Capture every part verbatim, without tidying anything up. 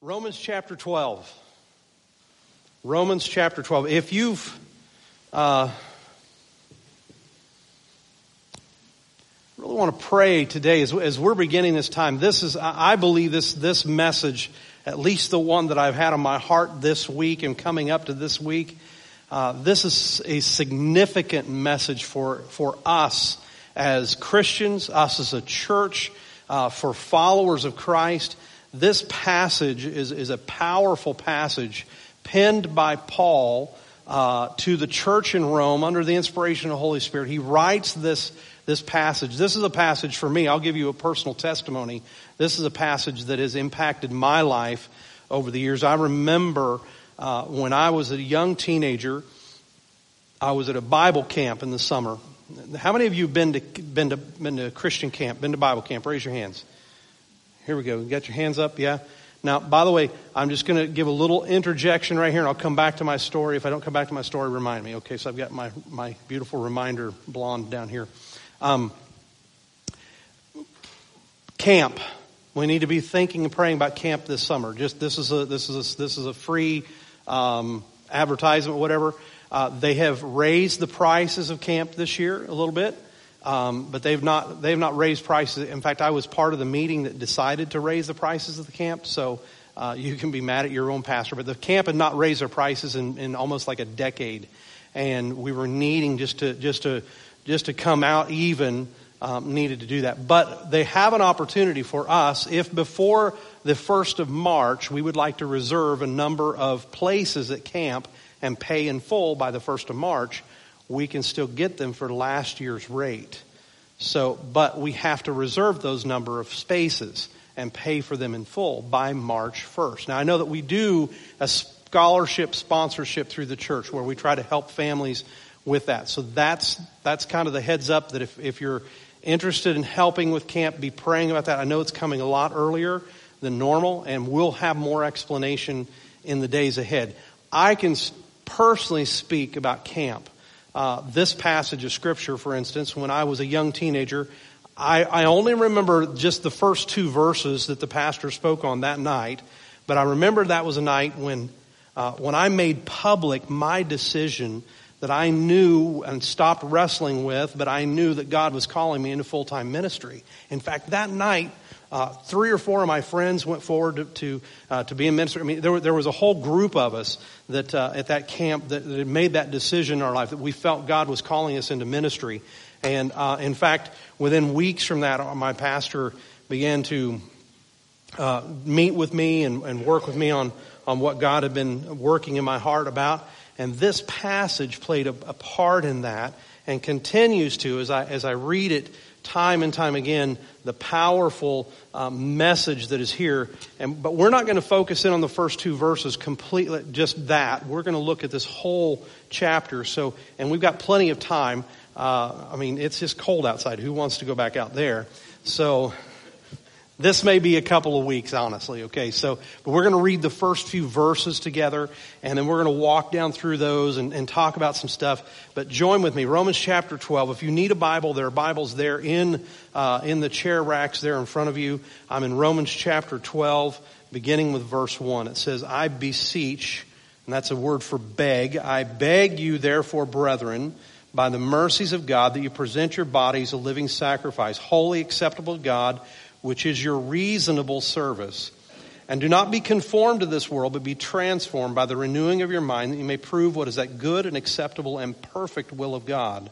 Romans chapter twelve. Romans chapter twelve. If you've uh, really want to pray today as, as we're beginning this time, this is, I believe this, this message, at least the one that I've had on my heart this week and coming up to this week, uh, this is a significant message for, for us as Christians, us as a church, uh, for followers of Christ. This passage is, is a powerful passage penned by Paul uh, to the church in Rome under the inspiration of the Holy Spirit. He writes this, this passage. This is a passage for me. I'll give you a personal testimony. This is a passage that has impacted my life over the years. I remember uh, when I was a young teenager, I was at a Bible camp in the summer. How many of you have been to, been to, been to Christian camp, been to Bible camp? Raise your hands. Here we go. You got your hands up? Yeah. Now, by the way, I'm just going to give a little interjection right here, and I'll come back to my story. If I don't come back to my story, remind me. Okay, so I've got my, my beautiful reminder blonde down here. Um, camp. We need to be thinking and praying about camp this summer. Just this is a this is a, this is a free um, advertisement, whatever. Uh, they have raised the prices of camp this year a little bit. Um, but they've not, they've not raised prices. In fact, I was part of the meeting that decided to raise the prices of the camp. So, uh, you can be mad at your own pastor, but the camp had not raised their prices in, in almost like a decade. And we were needing just to, just to, just to come out even, um, needed to do that. But they have an opportunity for us if before the first of March, we would like to reserve a number of places at camp and pay in full by the first of March. We can still get them for last year's rate. So, but we have to reserve those number of spaces and pay for them in full by March first. Now, I know that we do a scholarship sponsorship through the church where we try to help families with that. So that's, that's kind of the heads up that if, if you're interested in helping with camp, be praying about that. I know it's coming a lot earlier than normal, and we'll have more explanation in the days ahead. I can personally speak about camp. Uh, this passage of Scripture, for instance, when I was a young teenager, I, I only remember just the first two verses that the pastor spoke on that night. But I remember that was a night when, uh, when I made public my decision that I knew and stopped wrestling with, but I knew that God was calling me into full-time ministry. In fact, that night, Uh, three or four of my friends went forward to to, uh, to be in ministry. I mean, there, were, there was a whole group of us that uh, at that camp that, that had made that decision in our life that we felt God was calling us into ministry. And uh, in fact, within weeks from that, my pastor began to uh, meet with me and, and work with me on on what God had been working in my heart about. And this passage played a, a part in that and continues to as I as I read it. Time and time again, the powerful um, message that is here. And but we're not going to focus in on the first two verses completely, just that. We're going to look at this whole chapter. So, and we've got plenty of time. Uh, I mean, it's just cold outside. Who wants to go back out there? So, this may be a couple of weeks, honestly. Okay, so but we're going to read the first few verses together, and then we're going to walk down through those and, and talk about some stuff. But join with me, Romans chapter twelve. If you need a Bible, there are Bibles there in uh, in the chair racks there in front of you. I'm in Romans chapter twelve, beginning with verse one. It says, "I beseech," and that's a word for beg. "I beg you, therefore, brethren, by the mercies of God, that you present your bodies a living sacrifice, wholly acceptable to God, which is your reasonable service. And do not be conformed to this world, but be transformed by the renewing of your mind, that you may prove what is that good and acceptable and perfect will of God."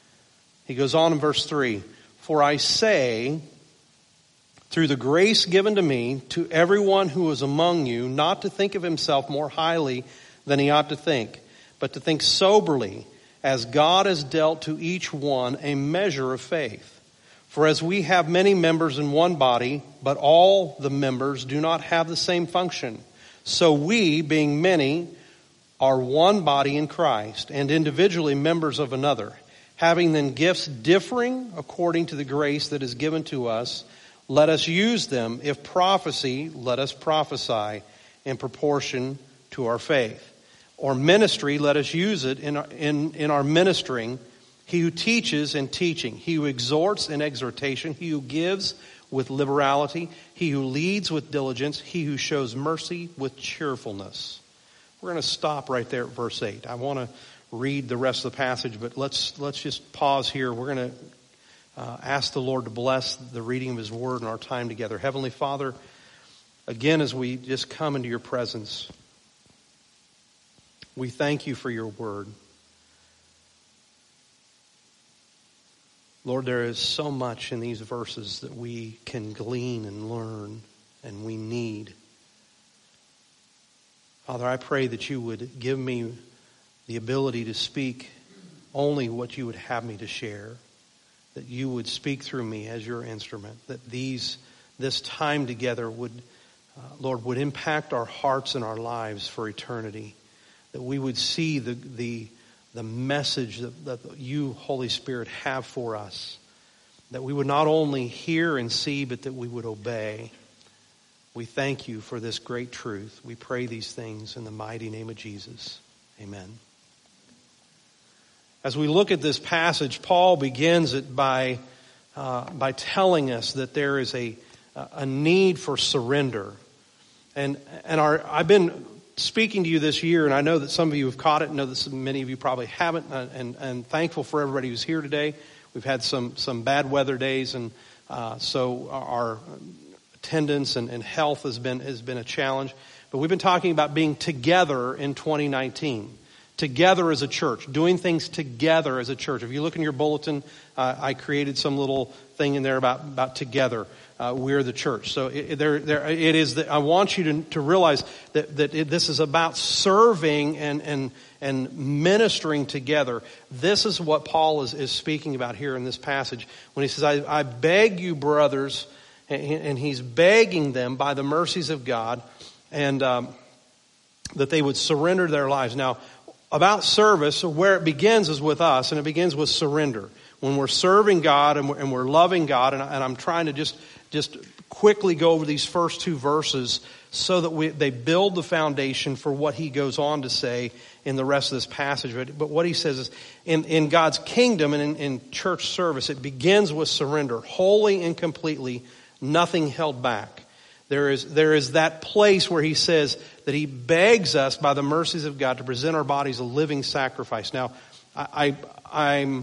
He goes on in verse three, "For I say, through the grace given to me, to everyone who is among you, not to think of himself more highly than he ought to think, but to think soberly, as God has dealt to each one a measure of faith. For as we have many members in one body, but all the members do not have the same function, so we, being many, are one body in Christ, and individually members of another, having then gifts differing according to the grace that is given to us, let us use them. If prophecy, let us prophesy in proportion to our faith. Or ministry, let us use it in our, in, in our ministering. He who teaches in teaching, he who exhorts in exhortation, he who gives with liberality, he who leads with diligence, he who shows mercy with cheerfulness. We're going to stop right there at verse eight. I want to read the rest of the passage, but let's let's just pause here. We're going to uh, ask the Lord to bless the reading of his word and our time together. Heavenly Father, again, as we just come into your presence, we thank you for your word. Lord, there is so much in these verses that we can glean and learn, and we need. Father, I pray that you would give me the ability to speak only what you would have me to share, that you would speak through me as your instrument, that these this time together would, uh, Lord, would impact our hearts and our lives for eternity, that we would see the the the message that, that you, Holy Spirit, have for us, that we would not only hear and see, but that we would obey. We thank you for this great truth. We pray these things in the mighty name of Jesus. Amen. As we look at this passage, Paul begins it by uh, by telling us that there is a a need for surrender, and and our I've been speaking to you this year, and I know that some of you have caught it. I know that many of you probably haven't, and, and, and thankful for everybody who's here today. We've had some some bad weather days, and uh, so our attendance and, and health has been has been a challenge. But we've been talking about being together in twenty nineteen, together as a church, doing things together as a church. If you look in your bulletin, uh, I created some little thing in there about about together. Uh, we're the church. So it, there, there, it is that I want you to, to realize that, that it, this is about serving and, and, and ministering together. This is what Paul is, is speaking about here in this passage when he says, I, I beg you, brothers, and, and he's begging them by the mercies of God, and um, that they would surrender their lives. Now, about service, where it begins is with us, and it begins with surrender. When we're serving God and we're, and we're loving God, and, I, and I'm trying to just just quickly go over these first two verses so that we, they build the foundation for what he goes on to say in the rest of this passage. But, but what he says is, in, in God's kingdom and in, in church service, it begins with surrender, wholly and completely, nothing held back. There is there is that place where he says that he begs us by the mercies of God to present our bodies a living sacrifice. Now, I, I I'm.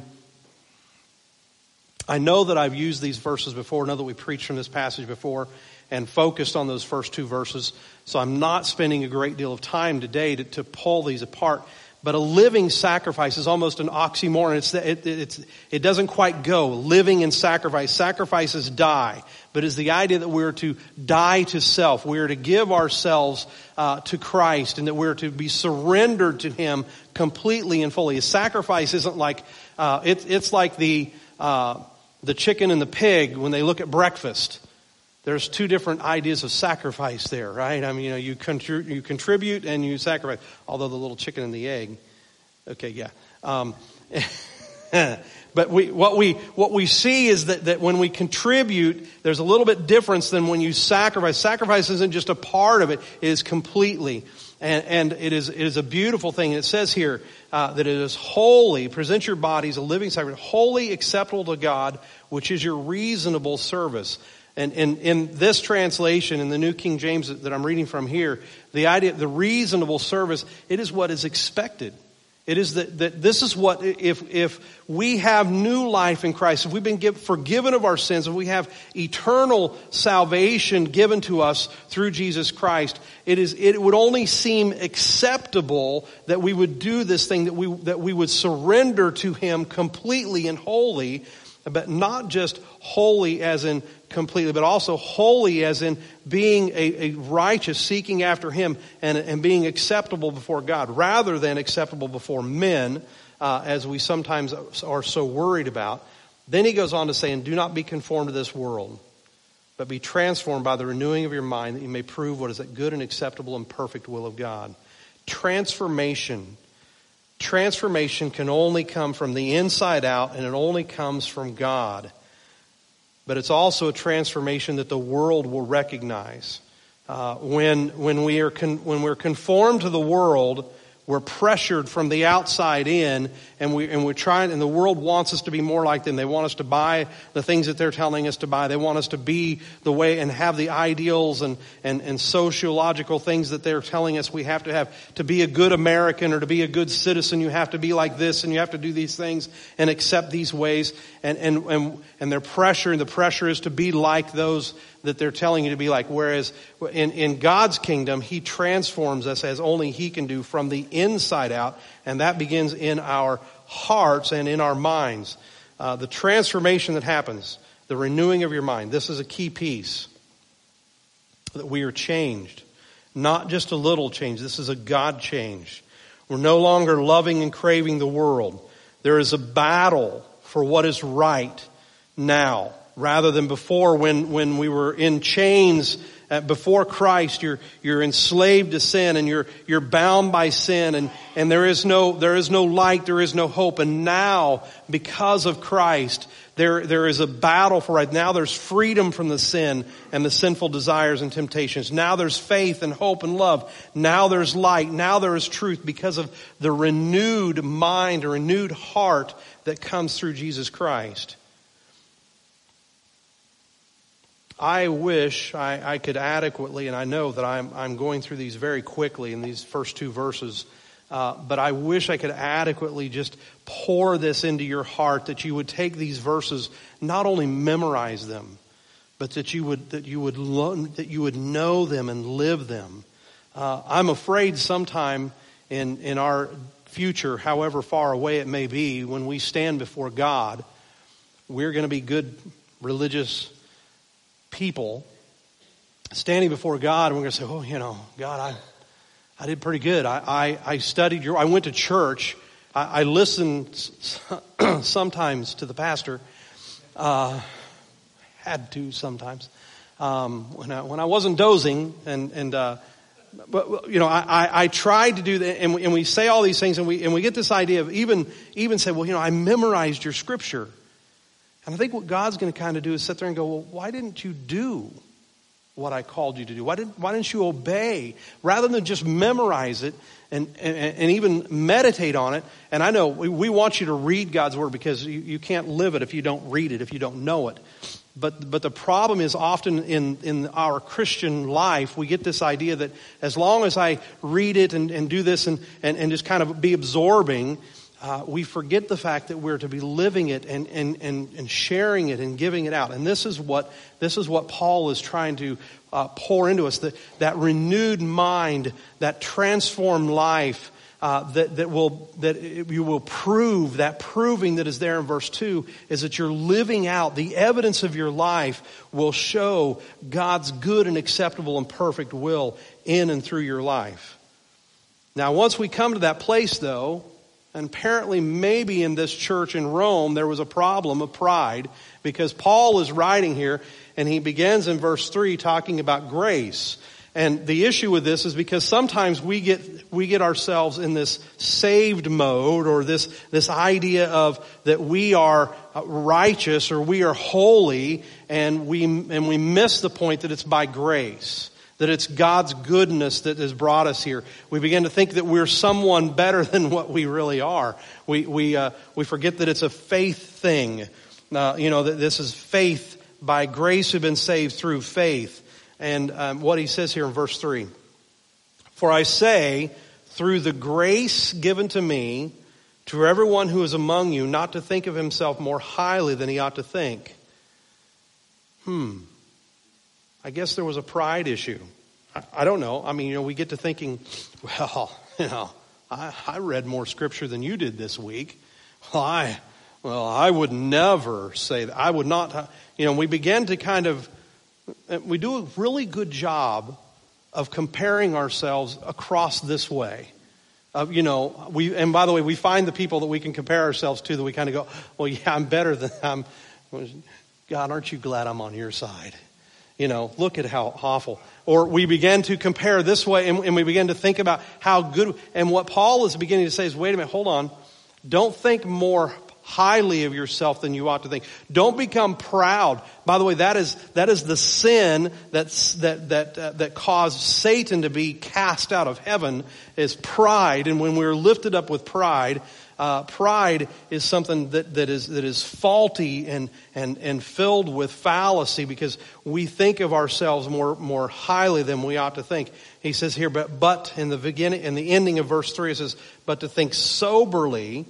I know that I've used these verses before. I know that we preached from this passage before and focused on those first two verses. So I'm not spending a great deal of time today to, to pull these apart. But a living sacrifice is almost an oxymoron. It's, it, it's, it doesn't quite go. Living and sacrifice. Sacrifices die. But it's the idea that we're to die to self. We're to give ourselves uh, to Christ, and that we're to be surrendered to him completely and fully. A sacrifice isn't like, uh, it, it's like the... Uh, the chicken and the pig when they look at breakfast. There's two different ideas of sacrifice there, right? I mean, you know, you, contri- you contribute and you sacrifice. Although the little chicken and the egg, okay, yeah. Um, but we, what we what we see is that, that when we contribute, there's a little bit difference than when you sacrifice. Sacrifice isn't just a part of it; it is completely. And, and it is it is a beautiful thing. It says here uh, that it is holy. Present your bodies a living sacrifice, holy, acceptable to God, which is your reasonable service. And in, in this translation, in the New King James that I'm reading from here, the idea, the reasonable service, it is what is expected. It is that, that this is what, if if we have new life in Christ, if we've been give, forgiven of our sins, if we have eternal salvation given to us through Jesus Christ, it is it would only seem acceptable that we would do this thing, that we that we would surrender to him completely and wholly, but not just holy as in completely, but also holy as in being a, a righteous, seeking after him, and, and being acceptable before God, rather than acceptable before men, uh, as we sometimes are so worried about. Then he goes on to say, and do not be conformed to this world, but be transformed by the renewing of your mind, that you may prove what is that good and acceptable and perfect will of God. Transformation. Transformation can only come from the inside out, and it only comes from God. But it's also a transformation that the world will recognize. Uh, when when we are con- when we're conformed to the world, We're pressured from the outside in, and we and we're trying, and the world wants us to be more like them. They want us to buy the things that they're telling us to buy. They want us to be the way and have the ideals and, and, and sociological things that they're telling us we have to have. To be a good American or to be a good citizen, you have to be like this and you have to do these things and accept these ways. And and and, and they're pressuring, the pressure is to be like those that they're telling you to be like. Whereas in, in God's kingdom, He transforms us as only He can do from the inside out. And that begins in our hearts and in our minds. Uh, the transformation that happens, the renewing of your mind. This is a key piece. That we are changed. Not just a little change. This is a God change. We're no longer loving and craving the world. There is a battle for what is right now. Rather than before, when, when we were in chains uh, before Christ, you're you're enslaved to sin and you're you're bound by sin, and, and there is no there is no light, there is no hope. And now, because of Christ, there there is a battle for right now. There's freedom from the sin and the sinful desires and temptations. Now there's faith and hope and love. Now there's light. Now there is truth because of the renewed mind, a renewed heart that comes through Jesus Christ. I wish I, I could adequately, and I know that I'm, I'm going through these very quickly in these first two verses, uh, but I wish I could adequately just pour this into your heart, that you would take these verses, not only memorize them, but that you would that you would learn, that you would know them and live them. Uh, I'm afraid sometime in in our future, however far away it may be, when we stand before God, we're going to be good religious people standing before God, and we're going to say, oh, you know, God, I I did pretty good. I, I, I studied your, I went to church. I, I listened sometimes to the pastor. Uh, had to sometimes. Um, when I, when I wasn't dozing and, and, uh, but, you know, I, I, I tried to do that, and we, and we say all these things, and we, and we get this idea of even, even say, well, you know, I memorized your scripture. And I think what God's going to kind of do is sit there and go, well, why didn't you do what I called you to do? Why didn't, why didn't you obey? Rather than just memorize it and, and, and even meditate on it. And I know we, we want you to read God's word, because you, you can't live it if you don't read it, if you don't know it. But but the problem is often in, in our Christian life, we get this idea that as long as I read it and, and do this and, and, and just kind of be absorbing, Uh, we forget the fact that we're to be living it and, and, and, and sharing it and giving it out. And this is what this is what Paul is trying to uh, pour into us. That, that renewed mind, that transformed life, uh, that that will that you will prove. That proving that is there in verse two is that you're living out. The evidence of your life will show God's good and acceptable and perfect will in and through your life. Now, once we come to that place, though. And apparently maybe in this church in Rome there was a problem of pride, because Paul is writing here and he begins in verse three talking about grace. And the issue with this is because sometimes we get we get ourselves in this saved mode, or this this idea of that we are righteous or we are holy, and we and we miss the point that it's by grace. That it's God's goodness that has brought us here. We begin to think that we're someone better than what we really are. We we uh, we forget that it's a faith thing. Uh, you know, that this is faith. By grace we've been saved through faith. And um, what he says here in verse three. For I say, through the grace given to me, to everyone who is among you, not to think of himself more highly than he ought to think. Hmm. I guess there was a pride issue. I, I don't know. I mean, you know, we get to thinking, well, you know, I, I read more scripture than you did this week. Well, I, well, I would never say that. I would not, you know, we begin to kind of, we do a really good job of comparing ourselves across this way. Of, you know, we, and by the way, we find the people that we can compare ourselves to that we kind of go, well, yeah, I'm better than I'm. God, aren't you glad I'm on your side? You know, look at how awful. Or we begin to compare this way, and, and we begin to think about how good. And what Paul is beginning to say is, wait a minute, hold on. Don't think more highly of yourself than you ought to think. Don't become proud. By the way, that is that is the sin that's, that that uh, that caused Satan to be cast out of heaven, is pride. And when we're lifted up with pride, uh, pride is something that, that is that is faulty and and and filled with fallacy, because we think of ourselves more more highly than we ought to think. He says here, but but in the beginning, in the ending of verse three, it says, but to think soberly.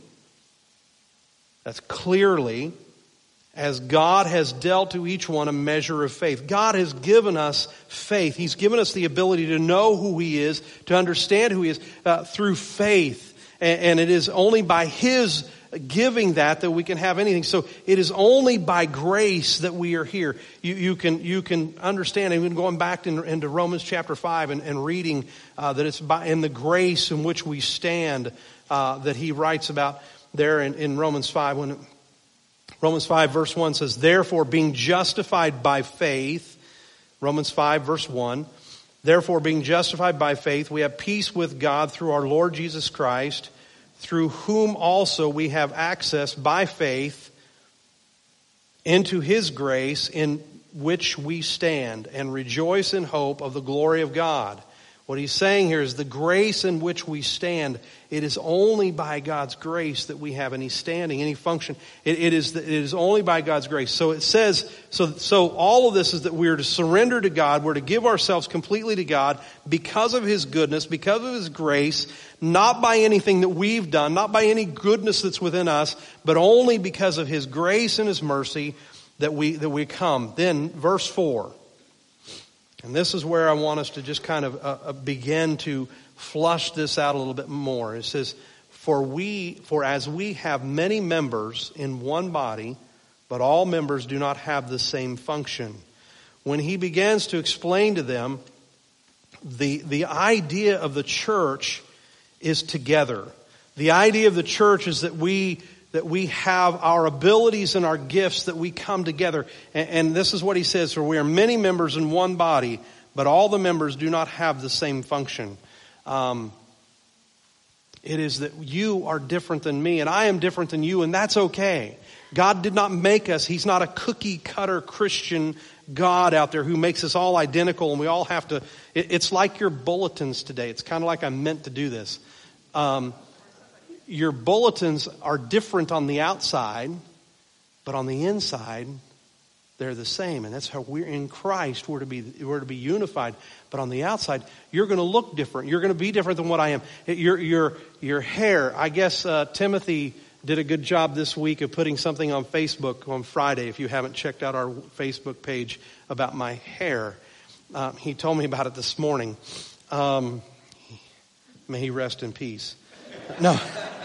That's clearly, as God has dealt to each one a measure of faith. God has given us faith. He's given us the ability to know who He is, to understand who He is uh, through faith. And, and it is only by His giving that that we can have anything. So it is only by grace that we are here. You, you can you can understand, even going back in, into Romans chapter five and, and reading uh, that it's by in the grace in which we stand uh, that he writes about there in, in Romans five. When Romans five verse one says, therefore being justified by faith, Romans five verse one, therefore being justified by faith, we have peace with God through our Lord Jesus Christ, through whom also we have access by faith into His grace, in which we stand and rejoice in hope of the glory of God. What he's saying here is the grace in which we stand. It is only by God's grace that we have any standing, any function. It, it is it is only by God's grace. So it says, so so all of this is that we are to surrender to God. We're to give ourselves completely to God because of His goodness, because of His grace, not by anything that we've done, not by any goodness that's within us, but only because of His grace and His mercy that we that we come. Then verse four. And this is where I want us to just kind of uh, begin to flush this out a little bit more. It says, for we, for as we have many members in one body, but all members do not have the same function. When he begins to explain to them, the, the idea of the church is together. The idea of the church is that we that we have our abilities and our gifts, that we come together. And, and this is what he says, for we are many members in one body, but all the members do not have the same function. Um, it is that you are different than me, and I am different than you, and that's okay. God did not make us. He's not a cookie cutter Christian God out there who makes us all identical, and we all have to. It, it's like your bulletins today. It's kind of like I meant to do this. Um, Your bulletins are different on the outside, but on the inside, they're the same. And that's how we're in Christ. We're to be, we're to be unified. But on the outside, you're going to look different. You're going to be different than what I am. Your, your, your hair, I guess uh, Timothy did a good job this week of putting something on Facebook on Friday. If you haven't checked out our Facebook page about my hair, uh, he told me about it this morning. Um, may he rest in peace. No,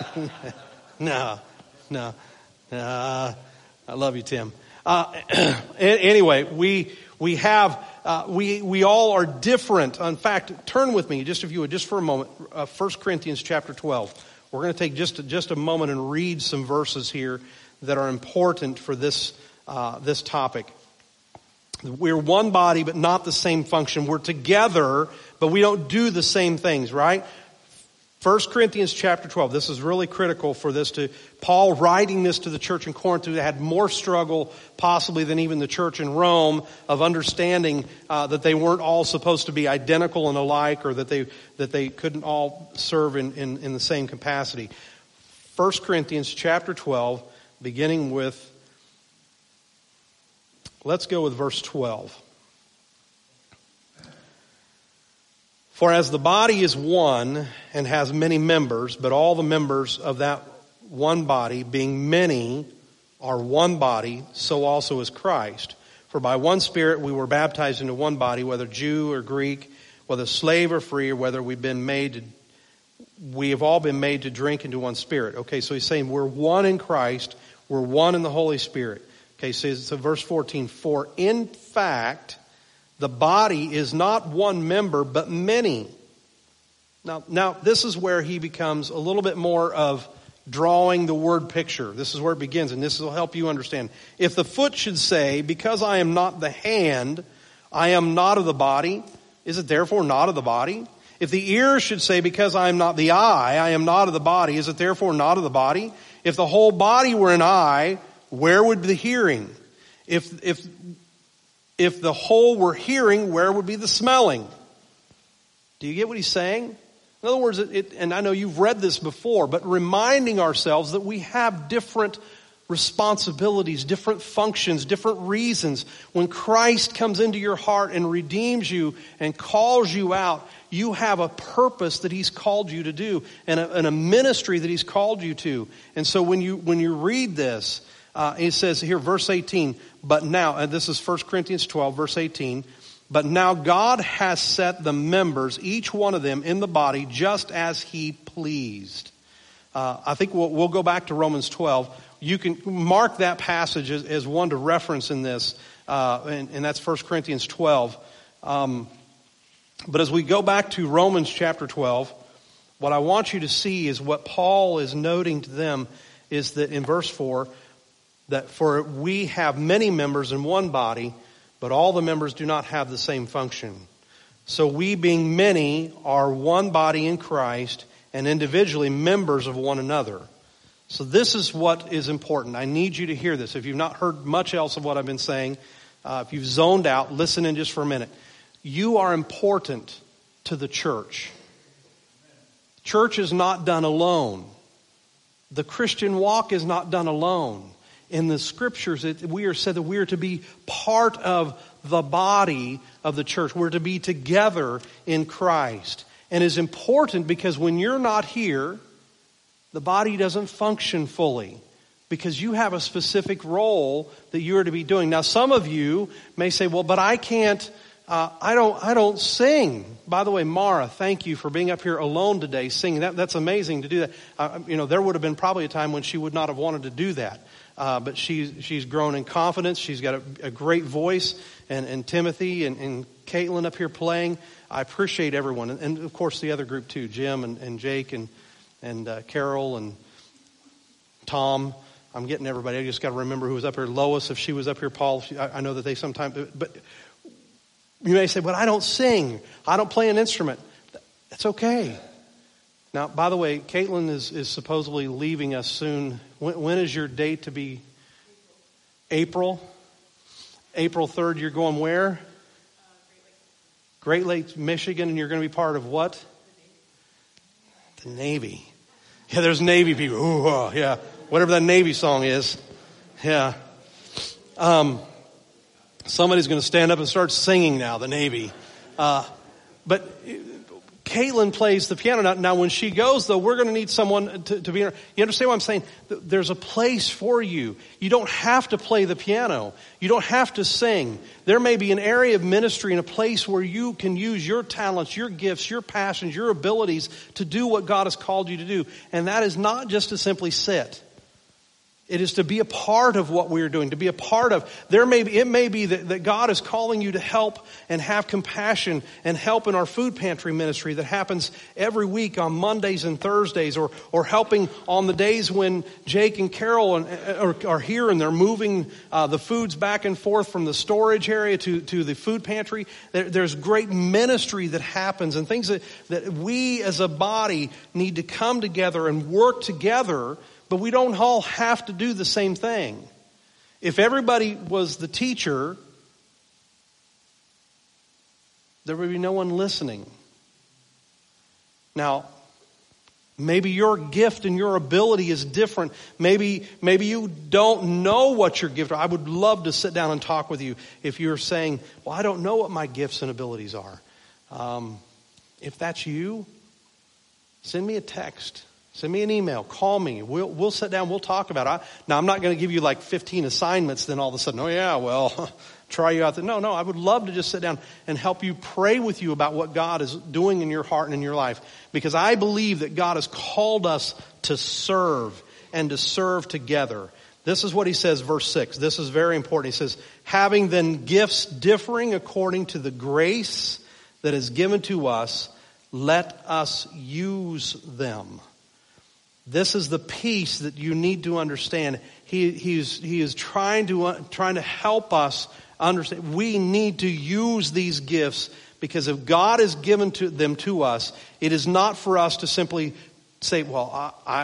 no, no, uh, I love you, Tim. Uh, anyway, we, we have, uh, we, we all are different. In fact, turn with me, just if you would, just for a moment, uh, First Corinthians chapter twelve. We're going to take just, just a moment and read some verses here that are important for this, uh, this topic. We're one body, but not the same function. We're together, but we don't do the same things, right? First Corinthians chapter twelve, this is really critical for this to, Paul writing this to the church in Corinth who had more struggle possibly than even the church in Rome of understanding uh, that they weren't all supposed to be identical and alike, or that they that they couldn't all serve in, in, in the same capacity. First Corinthians chapter twelve, beginning with, let's go with verse twelve. For as the body is one and has many members, but all the members of that one body, being many, are one body, so also is Christ. For by one Spirit we were baptized into one body, whether Jew or Greek, whether slave or free, or whether we've been made to, we have all been made to drink into one Spirit. Okay, so he's saying we're one in Christ, we're one in the Holy Spirit. Okay, so, so verse fourteen, for in fact, the body is not one member, but many. Now, now this is where he becomes a little bit more of drawing the word picture. This is where it begins, and this will help you understand. If the foot should say, because I am not the hand, I am not of the body, is it therefore not of the body? If the ear should say, because I am not the eye, I am not of the body, is it therefore not of the body? If the whole body were an eye, where would the hearing? If, if, if the whole were hearing, where would be the smelling? Do you get what he's saying? In other words, it, it, and I know you've read this before, but reminding ourselves that we have different responsibilities, different functions, different reasons. When Christ comes into your heart and redeems you and calls you out, you have a purpose that he's called you to do and a, and a ministry that he's called you to. And so when you when you read this, uh, it says here, verse eighteen, but now, and this is First Corinthians twelve, verse eighteen, but now God has set the members, each one of them, in the body just as he pleased. Uh, I think we'll, we'll go back to Romans twelve. You can mark that passage as, as one to reference in this, uh, and, and that's First Corinthians twelve. Um, but as we go back to Romans chapter twelve, what I want you to see is what Paul is noting to them is that in verse four, that for we have many members in one body, but all the members do not have the same function. So we, being many, are one body in Christ and individually members of one another. So this is what is important. I need you to hear this. If you've not heard much else of what I've been saying, uh, if you've zoned out, listen in just for a minute. You are important to the church. Church is not done alone. The Christian walk is not done alone. In the scriptures, it, we are said that we are to be part of the body of the church. We're to be together in Christ. And it's important because when you're not here, the body doesn't function fully because you have a specific role that you are to be doing. Now, some of you may say, well, but I can't, uh, I don't, I don't sing. By the way, Mara, thank you for being up here alone today singing. That, that's amazing to do that. Uh, you know, there would have been probably a time when she would not have wanted to do that. Uh, but she's, she's grown in confidence. She's got a, a great voice. And, and Timothy and, and Caitlin up here playing. I appreciate everyone. And, and of course the other group too, Jim and, and Jake and, and uh, Carol and Tom. I'm getting everybody. I just got to remember who was up here. Lois, if she was up here. Paul, she, I, I know that they sometimes, but you may say, but I don't sing. I don't play an instrument. That's okay. Now, by the way, Caitlin is, is supposedly leaving us soon. When, when is your date to be? April? April third, you're going where? Uh, Great Lakes, Michigan, and you're going to be part of what? The Navy. Yeah, there's Navy people. Ooh, oh, yeah. Whatever that Navy song is. Yeah. Um, somebody's going to stand up and start singing now, the Navy. Uh, but Caitlin plays the piano. Now, now, when she goes, though, we're going to need someone to, to be in her. You understand what I'm saying? There's a place for you. You don't have to play the piano. You don't have to sing. There may be an area of ministry and a place where you can use your talents, your gifts, your passions, your abilities to do what God has called you to do. And that is not just to simply sit. It is to be a part of what we're doing, to be a part of. There may be, it may be that, that God is calling you to help and have compassion and help in our food pantry ministry that happens every week on Mondays and Thursdays, or or helping on the days when Jake and Carol are, are here and they're moving uh, the foods back and forth from the storage area to, to the food pantry. There, there's great ministry that happens and things that, that we as a body need to come together and work together. But we don't all have to do the same thing. If everybody was the teacher, there would be no one listening. Now, maybe your gift and your ability is different. Maybe, maybe you don't know what your gift are. I would love to sit down and talk with you if you're saying, well, I don't know what my gifts and abilities are. Um, if that's you, send me a text. Send me an email. Call me. We'll we'll sit down. We'll talk about it. I, now, I'm not going to give you like fifteen assignments. Then all of a sudden, oh yeah, well, try you out there. No, no. I would love to just sit down and help you, pray with you about what God is doing in your heart and in your life. Because I believe that God has called us to serve and to serve together. This is what he says, verse six. This is very important. He says, having then gifts differing according to the grace that is given to us, let us use them. This is the piece that you need to understand. He, he's, he is trying to, uh, trying to help us understand. We need to use these gifts because if God has given to them to us, it is not for us to simply say, well, I, I,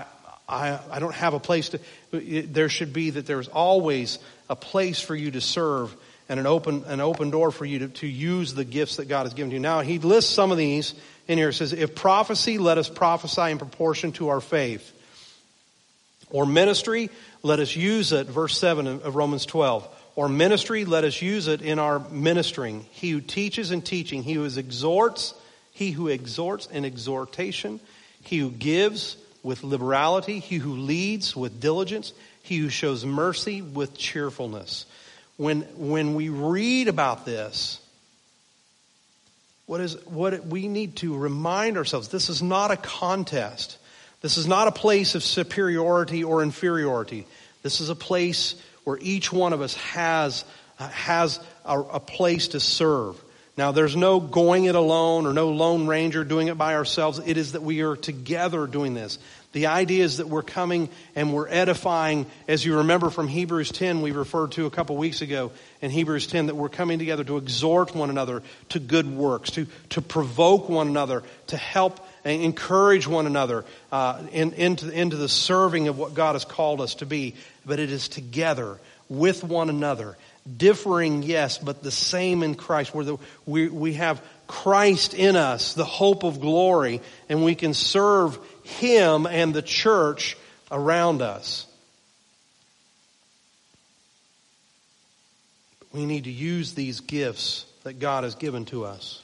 I, I don't have a place to, there should be that there's always a place for you to serve and an open, an open door for you to, to use the gifts that God has given you. Now, he lists some of these in here. It says, if prophecy, let us prophesy in proportion to our faith. Or ministry, let us use it, verse seven of Romans twelve. Or ministry, let us use it in our ministering. He who teaches in teaching, he who exhorts, he who exhorts in exhortation, he who gives with liberality, he who leads with diligence, he who shows mercy with cheerfulness. When when we read about this, what is what we need to remind ourselves, this is not a contest. This is not a place of superiority or inferiority. This is a place where each one of us has uh, has a, a place to serve. Now, there's no going it alone or no lone ranger doing it by ourselves. It is that we are together doing this. The idea is that we're coming and we're edifying, as you remember from Hebrews ten, we referred to a couple weeks ago in Hebrews ten, that we're coming together to exhort one another to good works, to, to provoke one another, to help and encourage one another uh, in, into, into the serving of what God has called us to be. But it is together with one another. Differing, yes, but the same in Christ. Where the, we, we have Christ in us, the hope of glory, and we can serve Him and the church around us. We need to use these gifts that God has given to us.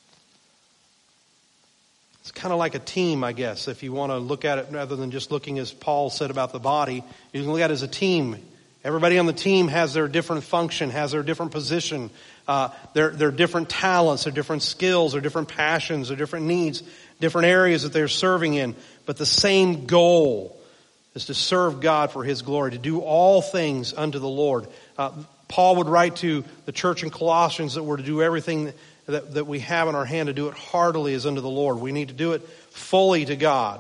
It's kind of like a team, I guess, if you want to look at it rather than just looking as Paul said about the body. You can look at it as a team. Everybody on the team has their different function, has their different position, uh, their, their different talents, their different skills, their different passions, their different needs, different areas that they're serving in. But the same goal is to serve God for His glory, to do all things unto the Lord. Uh, Paul would write to the church in Colossians that we're to do everything that, that, that we have in our hand, to do it heartily as unto the Lord. We need to do it fully to God.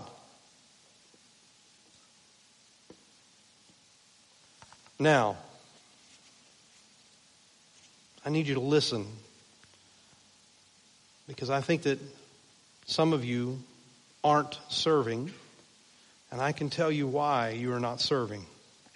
Now, I need you to listen, because I think that some of you aren't serving, and I can tell you why you are not serving.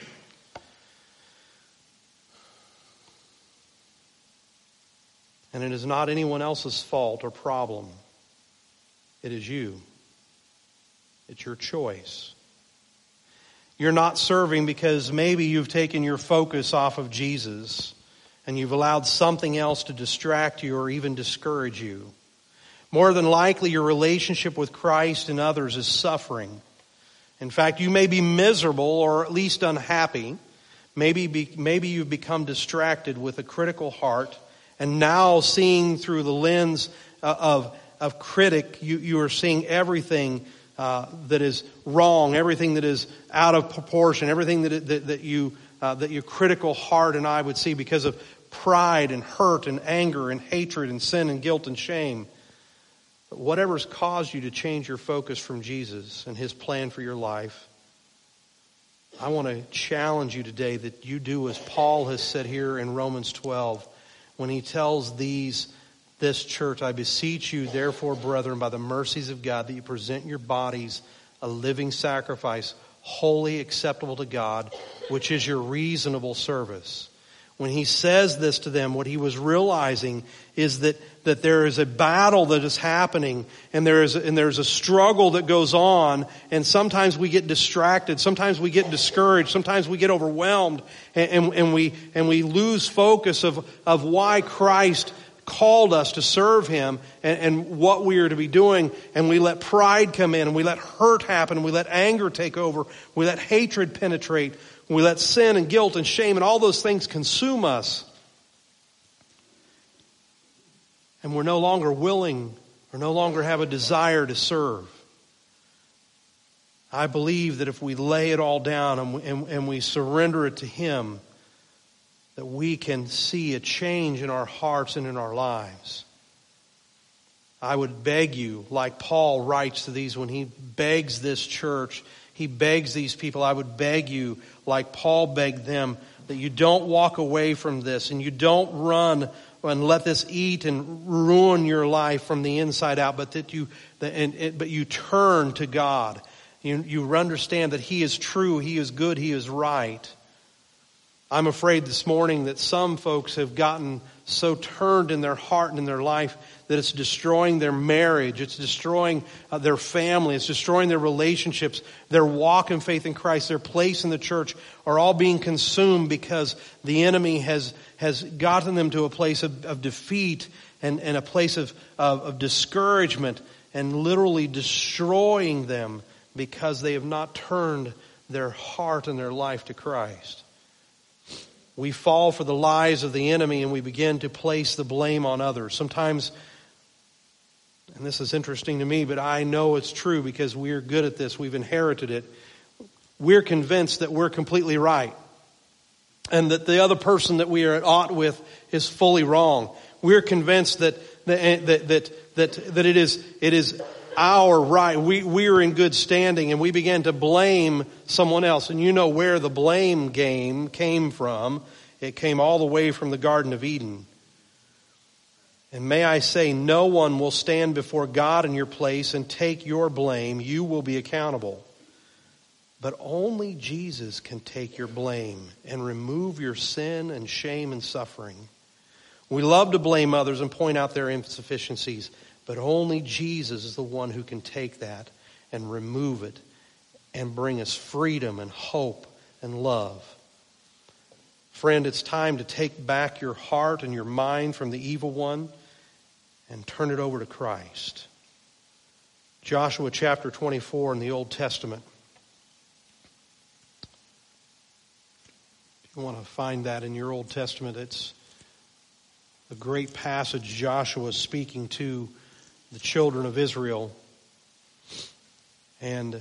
And it is not anyone else's fault or problem. It is you. It's your choice. You're not serving because maybe you've taken your focus off of Jesus and you've allowed something else to distract you or even discourage you. More than likely, your relationship with Christ and others is suffering. In fact, you may be miserable or at least unhappy. Maybe, be, maybe you've become distracted with a critical heart, and now seeing through the lens of, of critic, you, you are seeing everything Uh, that is wrong, everything that is out of proportion, everything that that, that you uh, that your critical heart and I would see because of pride and hurt and anger and hatred and sin and guilt and shame. But whatever's caused you to change your focus from Jesus and His plan for your life, I want to challenge you today that you do as Paul has said here in Romans twelve, when he tells these This church, I beseech you, therefore, brethren, by the mercies of God, that you present your bodies a living sacrifice, holy, acceptable to God, which is your reasonable service. When he says this to them, what he was realizing is that, that there is a battle that is happening, and there is and there's a struggle that goes on, and sometimes we get distracted, sometimes we get discouraged, sometimes we get overwhelmed, and, and, and we and we lose focus of, of why Christ called us to serve Him and, and what we are to be doing, and we let pride come in, and we let hurt happen, and we let anger take over, we let hatred penetrate, we let sin and guilt and shame and all those things consume us, and we're no longer willing or no longer have a desire to serve. I believe that if we lay it all down and we, and, and we surrender it to Him, that we can see a change in our hearts and in our lives. I would beg you, like Paul writes to these when he begs this church, he begs these people, I would beg you, like Paul begged them, that you don't walk away from this and you don't run and let this eat and ruin your life from the inside out, but that you, and, and, but you turn to God. You, you understand that He is true, He is good, He is right. I'm afraid this morning that some folks have gotten so turned in their heart and in their life that it's destroying their marriage, it's destroying uh, their family, it's destroying their relationships, their walk in faith in Christ, their place in the church are all being consumed because the enemy has has gotten them to a place of, of defeat and, and a place of, of, of discouragement and literally destroying them because they have not turned their heart and their life to Christ. We fall for the lies of the enemy and we begin to place the blame on others. Sometimes, and this is interesting to me, but I know it's true because we're good at this. We've inherited it. We're convinced that we're completely right and that the other person that we are at odds with is fully wrong. We're convinced that that that that that, that it is it is our right. We we are in good standing, and we began to blame someone else. And you know where the blame game came from. It came all the way from the Garden of Eden. And may I say, no one will stand before God in your place and take your blame. You will be accountable. But only Jesus can take your blame and remove your sin and shame and suffering. We love to blame others and point out their insufficiencies, but only Jesus is the one who can take that and remove it and bring us freedom and hope and love. Friend, it's time to take back your heart and your mind from the evil one and turn it over to Christ. Joshua chapter twenty-four in the Old Testament. If you want to find that in your Old Testament, it's a great passage. Joshua is speaking to the children of Israel. And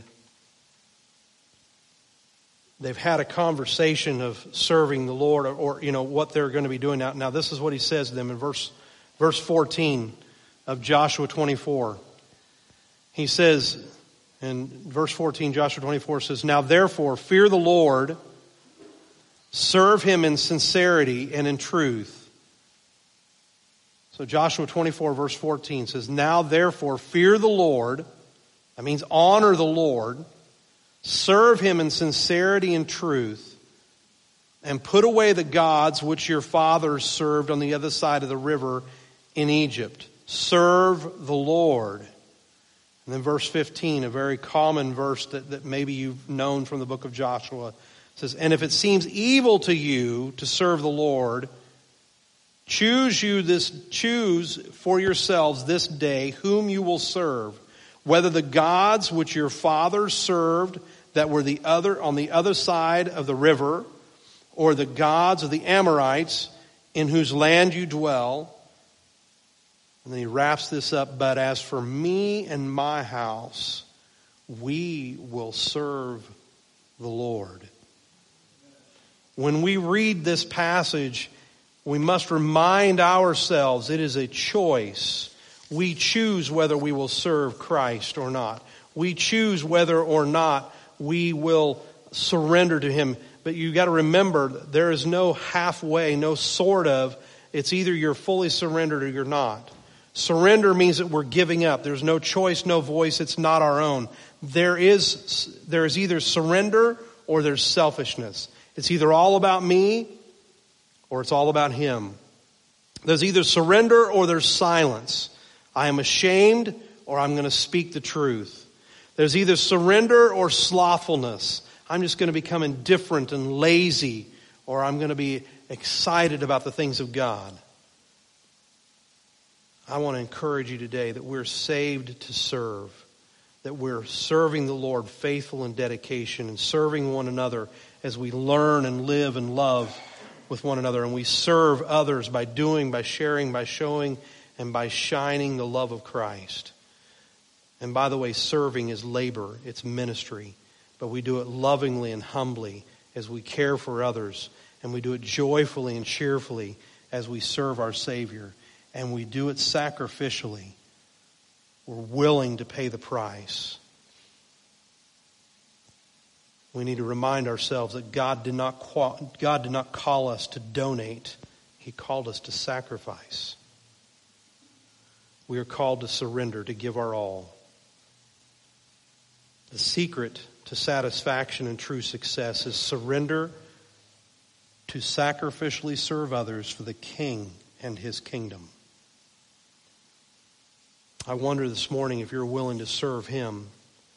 they've had a conversation of serving the Lord or, or you know, what they're going to be doing now. Now, this is what he says to them in verse, verse fourteen of Joshua twenty-four. He says, in verse fourteen, Joshua twenty-four says, "Now therefore, fear the Lord, serve Him in sincerity and in truth." So Joshua twenty-four verse fourteen says, "Now therefore fear the Lord," that means honor the Lord, "serve Him in sincerity and truth, and put away the gods which your fathers served on the other side of the river in Egypt." Serve the Lord. And then verse fifteen, a very common verse that, that maybe you've known from the book of Joshua, says, "And if it seems evil to you to serve the Lord, Choose you this, choose for yourselves this day whom you will serve, whether the gods which your fathers served that were the other on the other side of the river, or the gods of the Amorites in whose land you dwell." And then he wraps this up, "But as for me and my house, we will serve the Lord." When we read this passage, we must remind ourselves it is a choice. We choose whether we will serve Christ or not. We choose whether or not we will surrender to Him. But you got to remember, there is no halfway, no sort of. It's either you're fully surrendered or you're not. Surrender means that we're giving up. There's no choice, no voice. It's not our own. There is, there is either surrender or there's selfishness. It's either all about me or it's all about Him. There's either surrender or there's silence. I am ashamed or I'm going to speak the truth. There's either surrender or slothfulness. I'm just going to become indifferent and lazy, or I'm going to be excited about the things of God. I want to encourage you today that we're saved to serve, that we're serving the Lord faithful in dedication and serving one another as we learn and live and love with one another, and we serve others by doing, by sharing, by showing, and by shining the love of Christ. And by the way, serving is labor, it's ministry, but we do it lovingly and humbly as we care for others, and we do it joyfully and cheerfully as we serve our Savior, and we do it sacrificially. We're willing to pay the price. We need to remind ourselves that God did not call, God did not call us to donate. He called us to sacrifice. We are called to surrender, to give our all. The secret to satisfaction and true success is surrender to sacrificially serve others for the King and His kingdom. I wonder this morning if you're willing to serve Him,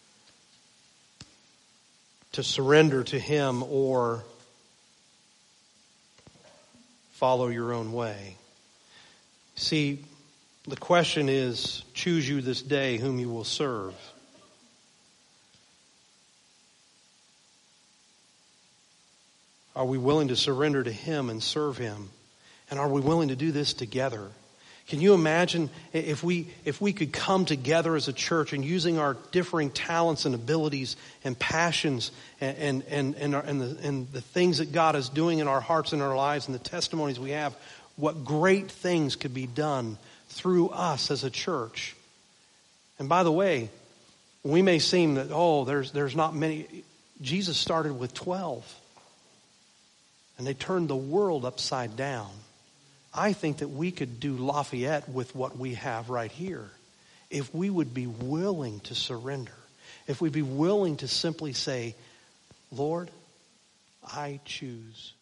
to surrender to Him, or follow your own way. See, the question is, choose you this day whom you will serve. Are we willing to surrender to Him and serve Him? And are we willing to do this together? Can you imagine if we if we could come together as a church and using our differing talents and abilities and passions and and and and, our, and, the, and the things that God is doing in our hearts and our lives and the testimonies we have, what great things could be done through us as a church. And by the way, we may seem that, oh, there's there's not many. Jesus started with twelve. And they turned the world upside down. I think that we could do Lafayette with what we have right here. If we would be willing to surrender. If we'd be willing to simply say, Lord, I choose